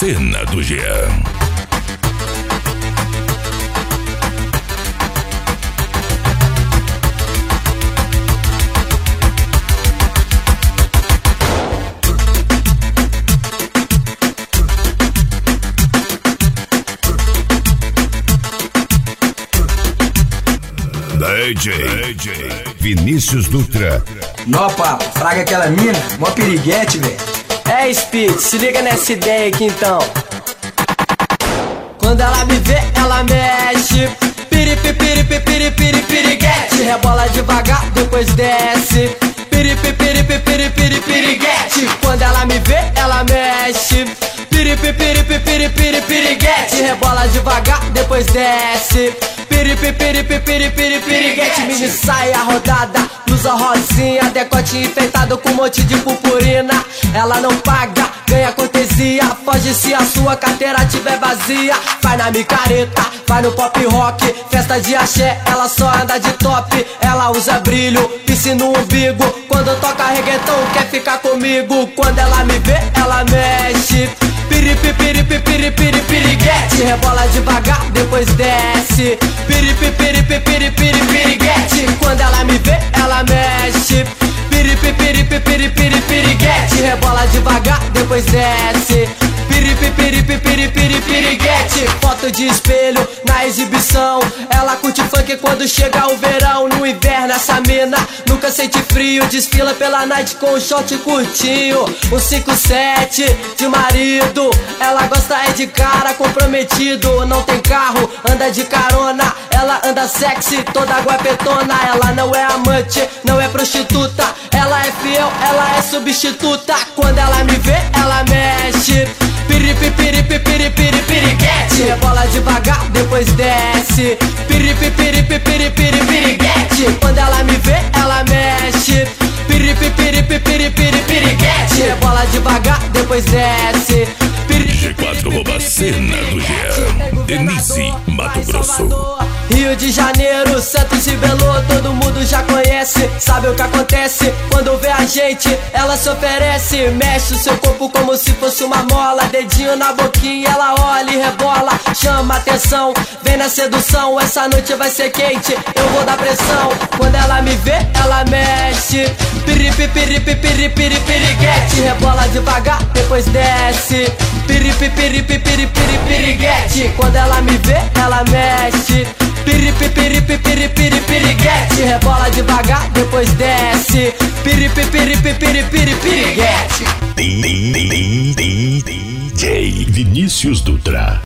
Cena do Jean. DJ Vinícius Dutra. Nó, papo, fraga aquela mina, mó piriguete, velho. É, Speed, se liga nessa ideia aqui então. Quando ela me vê, ela mexe. Piriguete. Rebola devagar, depois desce. Piriguete. Quando ela me vê, ela mexe. Piriguete. Rebola devagar, depois desce. Piriguete. Mini saia rodada, blusa rosinha, decote enfeitado com um monte de purpurina. Ela não paga, ganha cortesia. Foge se a sua carteira tiver vazia. Vai na micareta, vai no pop rock, festa de axé, ela só anda de top. Ela usa brilho, piercing no umbigo. Quando toca reggaeton, quer ficar comigo. Quando ela me vê, ela mexe. Piriguete. Rebola devagar, depois desce. Piriguete. Quando ela me vê, ela mexe. Piriguete. Rebola devagar, depois desce. Piriguete. Foto de espelho na exibição. Ela curte funk quando chega o verão. No inverno essa mina nunca sente frio. Desfila pela night com um short curtinho, um 5-7 de marido. Ela gosta é de cara comprometido. Não tem carro, anda de carona. Ela anda sexy, toda guapetona. Ela não é amante, não é prostituta. Ela é fiel, ela é substituta. Quando ela me vê, ela mexe. Piriguete. Rebola devagar, depois desce. Piriguete. Quando ela me vê, ela mexe. Piriguete. Rebola devagar, depois desce. G4 Cena do Jean. Denise, Mato Grosso. Rio de Janeiro, Santos e Belo, todo mundo já conhece. Sabe o que acontece quando vê a gente? Ela se oferece, mexe o seu corpo como se fosse uma mola. Dedinho na boquinha, ela olha e rebola. Chama atenção, vem na sedução. Essa noite vai ser quente, eu vou dar pressão. Quando ela me vê, ela mexe. Piriguete. Rebola devagar, depois desce. Piriguete. Quando ela me vê, ela mexe. Piriguete. Rebola devagar, depois desce. Piriguete. DJ Vinícius Dutra.